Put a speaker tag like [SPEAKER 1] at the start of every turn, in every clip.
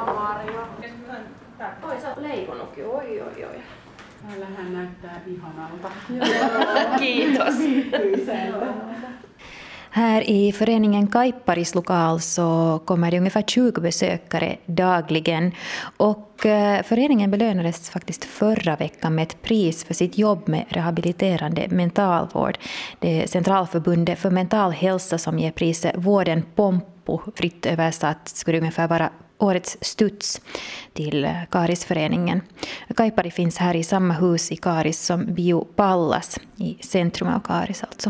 [SPEAKER 1] Marjo. Oi, sä oot leiponutkin. Oi.
[SPEAKER 2] Täällähän näyttää ihanalta.
[SPEAKER 1] Kiitos.
[SPEAKER 3] Här i föreningen Kaipparis lokal så kommer det ungefär 20 besökare dagligen. Och föreningen belönades faktiskt förra veckan med ett pris för sitt jobb med rehabiliterande mentalvård. Det är Centralförbundet för mental hälsa som ger priset Vården Pompo, fritt översatt skulle ungefär vara årets studs till Karisföreningen. Kaippari finns här i samma hus i Karis som Bio Pallas i centrum av Karis alltså.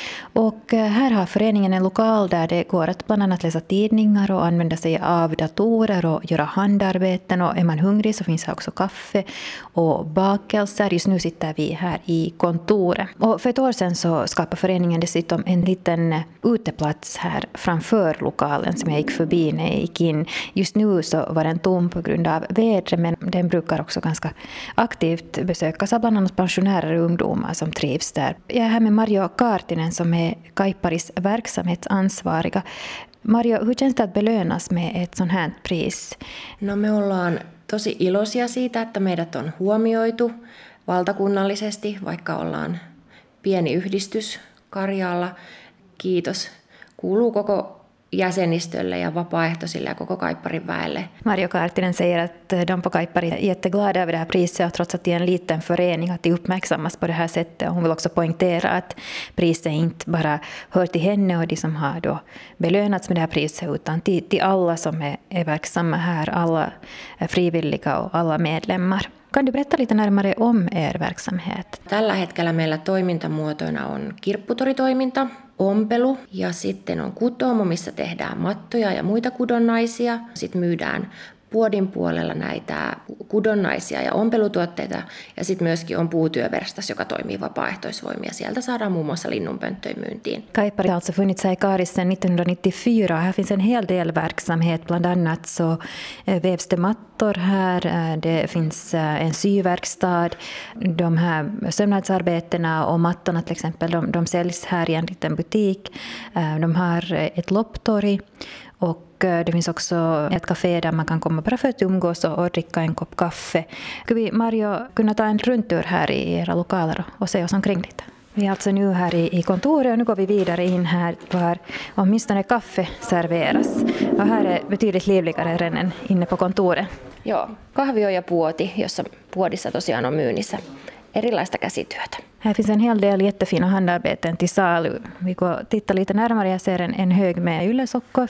[SPEAKER 3] Och här har föreningen en lokal där det går att bland annat läsa tidningar och använda sig av datorer och göra handarbeten. Och är man hungrig så finns här också kaffe och bakelser. Just nu sitter vi här i kontoret. Och för ett år sedan så skapade föreningen dessutom en liten uteplats här framför lokalen som jag gick förbi när jag gick in. Just nu så var den tom på grund av vädret, men den brukar också ganska aktivt besökas av bland annat pensionärer och ungdomar som trivs där. Jag är här med Marjo Kaartinen som är Kaipparis verksamhetsansvariga. Marjo, hur känns det att belönas med ett sånt här pris?
[SPEAKER 4] No me ollaan tosi iloisia siitä, että meidät on huomioitu valtakunnallisesti, vaikka ollaan pieni yhdistys Karjaalla. Kiitos kuuluu koko jäsenistölle ja vapaaehtoisille ja koko Kaipparin väelle.
[SPEAKER 3] Marjo Kaartinen säger att de på Kaippari är jätteglada över det här priset och trots att det är en liten förening att det uppmärksammas på det här sättet. Hon vill också poängtera att priset inte bara hör till henne och de som har då belönats med det här priset utan till alla som är verksamma här, alla frivilliga och alla medlemmar. Kan du berätta lite närmare om er verksamhet?
[SPEAKER 4] Tällä hetkellä meillä toimintamuotoina on kirpputoritoiminta, ompelu ja sitten on kutomo, missä tehdään mattoja ja muita kudonnaisia. Sitten myydään Puodin puolella näitä kudonnaisia ja ompelutuotteita ja sitten myöskin on puutyöverstas, joka toimii vapaaehtoisvoimia. Sieltä saadaan muun muassa linnunpönttöjä myyntiin.
[SPEAKER 3] Kaippari har alltså funnits här i Karis sedan 1994. Här finns en hel del verksamhet. Bland annat så vävs det mattor här. Det finns en syverkstad. De här sömnadsarbetena och mattorna till exempel, de säljs här i en liten butik. De har ett lopptorg. Och det finns också ett café där man kan komma bara för att umgås och dricka en kopp kaffe. Skulle vi, Marjo, kunna ta en rundtur här i era lokaler och se oss omkring lite? Vi är alltså nu här i kontoret och nu går vi vidare in här var åtminstone kaffe serveras. Och här är betydligt livligare än inne på kontoret.
[SPEAKER 4] Joo, kahvio ja puoti, jossa puodissa tosiaan on myynnissä erilaista käsityötä.
[SPEAKER 3] Här finns en hel del jättefina handarbeten till salu. Vi går och tittar lite närmare. Jag ser en hög med yllesockor,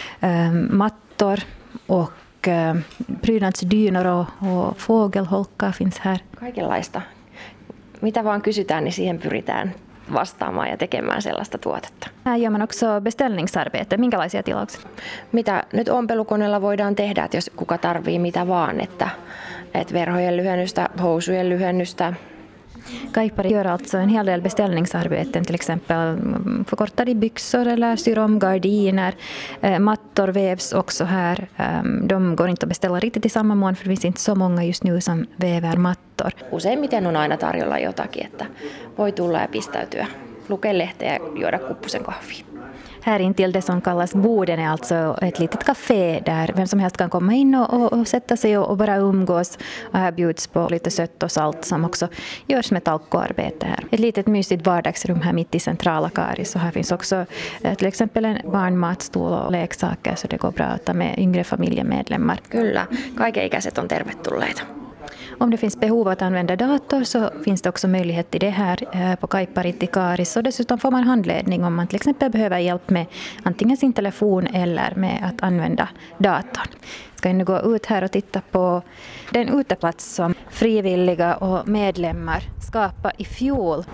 [SPEAKER 3] mattor och prydnadsdynor och fågelholkar finns här.
[SPEAKER 4] Kaikenlaista. Mitä vaan kysytään, niin siihen pyritään vastaamaan ja tekemään sellaista tuotetta.
[SPEAKER 3] Här gör man också beställningsarbete. Minkälaisia tilauksia?
[SPEAKER 4] Mitä nyt ompelukoneella voidaan tehdä, että jos kuka tarvii mitä vaan, että verhojen lyhennystä, housujen lyhennystä.
[SPEAKER 3] Kaippari gör alltså en hel del beställningsarbeten, till exempel förkortade byxor eller syr om gardiner. Mattor vävs också här. De går inte att beställa riktigt i samma mån för det finns inte så många just nu som väver mattor.
[SPEAKER 4] Useimmiten on aina tarjolla jotakin, että voi tulla ja pistäytyä, lukea lehteä ja juoda kuppusen kahvia.
[SPEAKER 3] Här intill det som kallas Boden är alltså ett litet café där vem som helst kan komma in och sätta sig och bara umgås. Och här bjuds på lite sött och salt som också görs med talkoarbete här. Ett litet mysigt vardagsrum här mitt i centrala Karis. Och här finns också till exempel en barnmatstol och leksaker så det går bra att ta med yngre familjemedlemmar.
[SPEAKER 4] Kyllä, kaikenikäiset on tervetulleita.
[SPEAKER 3] Om det finns behov att använda dator så finns det också möjlighet till det här på Kaippari i Karis. Och dessutom får man handledning om man till exempel behöver hjälp med antingen sin telefon eller med att använda datorn. Ska jag nu gå ut här och titta på den uteplats som frivilliga och medlemmar skapade i fjol.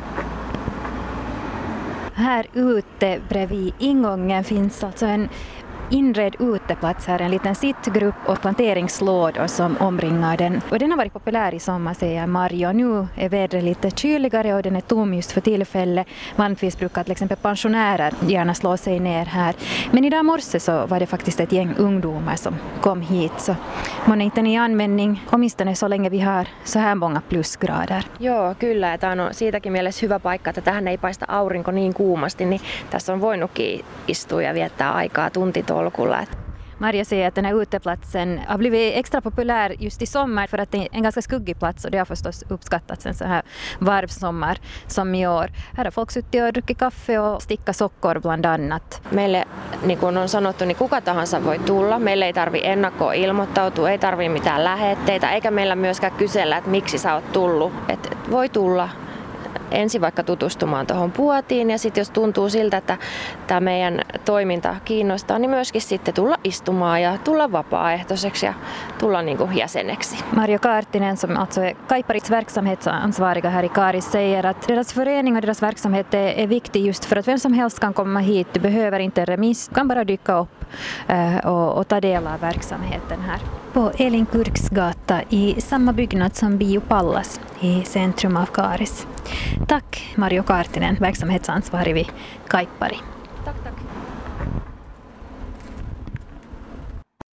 [SPEAKER 3] Här ute bredvid ingången finns alltså en inredd uteplats här, en liten sittgrupp och planteringslådor som omringar den. Och den har varit populär i sommar, säger Marjo. Nu är vädret lite kyligare och den är tom just för tillfället. Vanligtvis brukar till exempel pensionärer gärna slå sig ner här. Men idag morse så var det faktiskt ett gäng ungdomar som kom hit. Så man är inte i användning, åtminstone så länge vi har så här många plusgrader.
[SPEAKER 4] Joo, kyllä. Ja tämä on siitäkin mielessä hyvä paikka, että tähän ei paista aurinko niin kuumasti, niin tässä on voinutkin istua ja viettää aikaa tuntitolkulla.
[SPEAKER 3] Maria säger att den här uteplatsen har blivit extra populär just i sommar för att det är en ganska skuggig plats och det har förstås uppskattats en så här varvsommar som i år. Här har folk suttit och druckit kaffe och stickat sockor bland annat.
[SPEAKER 4] Meille, niin kuin on sanottu, niin kuka tahansa voi tulla. Meille ei tarvitse ennakkoon ilmoittautua, ei tarvitse mitään lähetteitä, eikä meillä myöskään kysellä, että miksi sä oot tullut. Et voi tulla ensin vaikka tutustumaan tuohon puotiin ja sitten jos tuntuu siltä, että tämä meidän toiminta kiinnostaa, niin myöskin sitten tulla istumaan ja tulla vapaaehtoiseksi ja tulla niin kuin jäseneksi.
[SPEAKER 3] Marjo Kaartinen som alltså är Kaipparis verksamhetsansvariga här i Karis säger att deras förening och deras verksamhet är viktig just för att vem som helst kan komma hit. Du behöver inte en remiss, du kan bara dyka upp och ta del av verksamheten här. På Elinkurksgata i samma byggnad som Bio Pallas i centrum av Karis. Tack Marjo Kaartinen, verksamhetsansvarig vid Kaippari.
[SPEAKER 4] Tack.